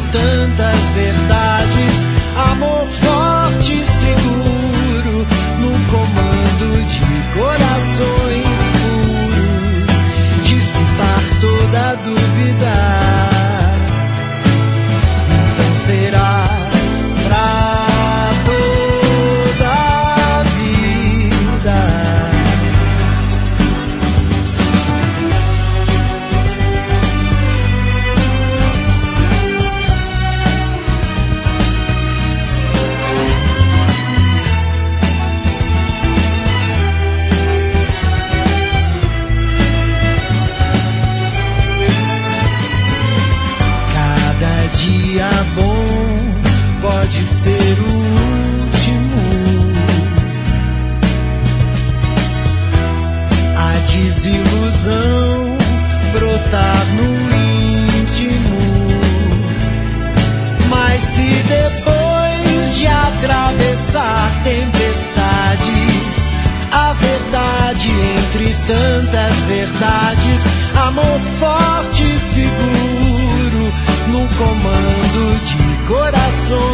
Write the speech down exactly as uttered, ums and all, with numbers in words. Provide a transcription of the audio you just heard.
tantas verdades, amor forte e seguro, num comando de corações puros, dissipar toda dúvida. Então será pra toda a vida. Dia bom pode ser o último. A desilusão brotar no íntimo. Mas se depois de atravessar tempestades, a verdade entre tantas verdades, amor forte e seguro, num comando de corações